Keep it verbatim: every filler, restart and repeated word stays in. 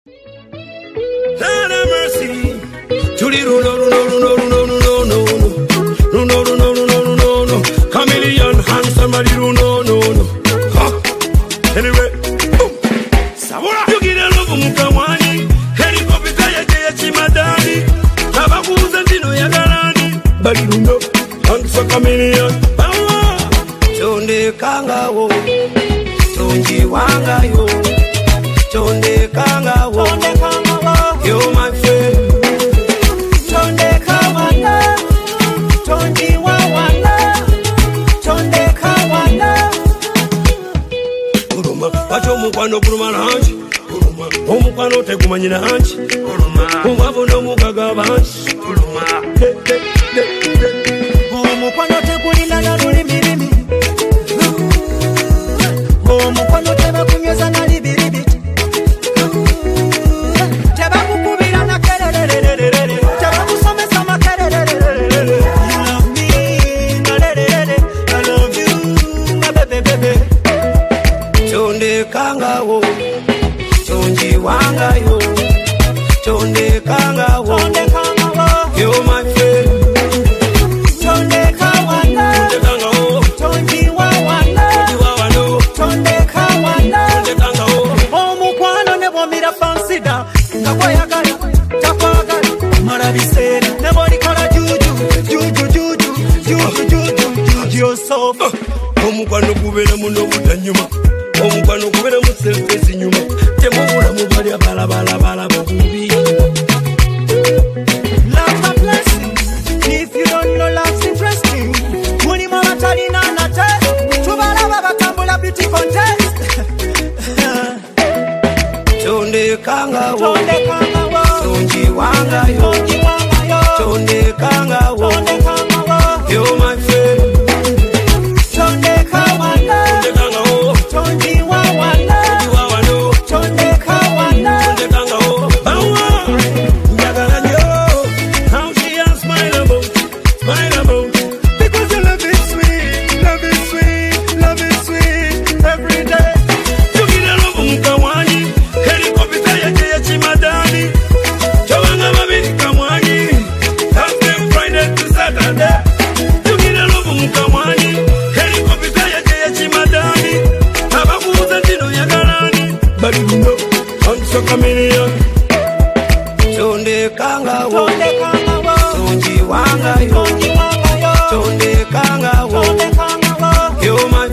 Lord have mercy. Julie, no, no, no, no, no, no, no, no, no, no, no, no, no, no, no, no, no. Chameleon, hand somebody, no, no, no, no. Anyway, Sabura, you get a love of Mukawani. Helicopter, ya jaya chimadani. Tabakuza ndino ya galani. But you know, hand for chameleon. Chonde kanga wo, chonji wanga yo. Chonde kanga wo, yo my friend. Chonde kawana, chonji wawana, chonde kawana. Uruma, pacho mukwano kuruma hanchi. Uruma, omukwano tekumanyina hanchi. Uruma, umwavu no mugaga banchi. Uruma, de de de de. Omukwano tekulina na luli mirimi. Omukwano teba kunyeza na libiribi. Teba kukubira na kererererere. Teba kusomesa makererererere. You love me, na lerere. I love you, my baby baby. Chonde kanga wo, chonji wanga yo. Chonde kanga wo, chonde kanga wo. Yo my friend. Chonde kawana, chonde kanga wo. Chonji wawana, chonji wawano. Chonde kawana, chonde kanga wo. Omukwano nebo mira fansida. Takwayagala, takwagala. Marabisera, nebo likola juju, juju, juju, juju, juju, juju yourself. Omukwano kubera muno butanyuma. Omukwano kubera mu selfie nyuma. Temubula mubali abala bala bala bobubi. Love a blessing. If you don't know love's interesting. Muni mama talina na test. Tubala baba tambula beauty contest. Chonde kanga wo, chonde kanga wo. Chonji wanga yo, chonji wanga yo. Chonde kanga wo, chonde kanga wo. Yo my friend. Chonde kawana, chonde kanga wo. Chonji wawana, chonji wawano. Chonde kawana, chonde kanga wo. Bawa, njagala nyo. How she a smile about, smile about. Because your love is sweet, love is sweet, love is sweet every day. You get a love mukawani. Helicopter ya jaya chimadani. Chawanga mabini kamwani. Thursday, Friday to Saturday. You get a love mukawani. Helicopter ya jaya chimadani. Tabakuza ndino ya galani. But you know, I'm so chameleon. Chonde kanga wo, chonde kanga wo. Chonji wanga yo, chonji wanga yo. Chonde kanga wo, chonde kanga wo. Yo my